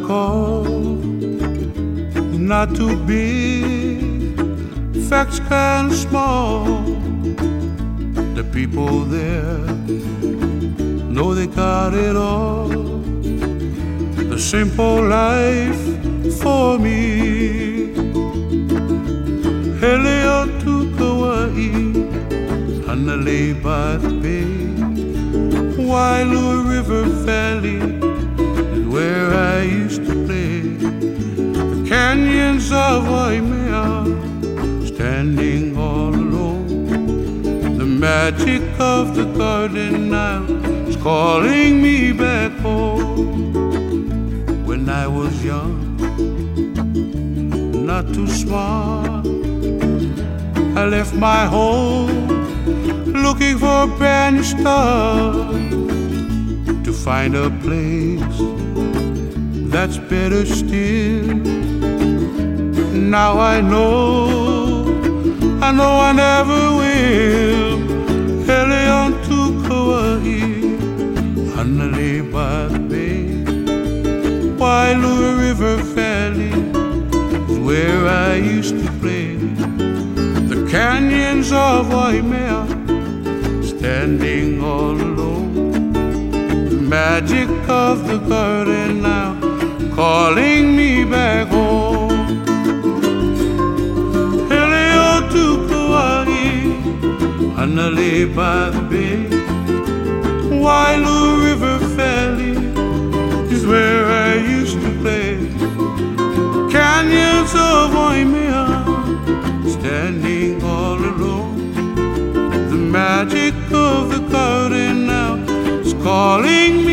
call, not too big, facts kind of small. The people there know they got it all. The simple life for me. Helio to Kauai, Hanalei by the bay. Waialua River Valley is where I used to play. The canyons of Waimea, standing all alone. The magic of the garden now is calling me back home. When I was young, not too smart, I left my home looking for a brand new start, to find a place that's better still. Now I know I never will. Helion to Kauai, Hanalei by the bay. Waialua River Valley is where I used to play. The canyons of Waimea, standing all alone. The magic of the garden now calling me back home. Helio to Kauai, Hanalei by the bay. Waialua River Valley is where I used to play. Canyons of Waimea, standing all alone. The magic of the garden now is calling me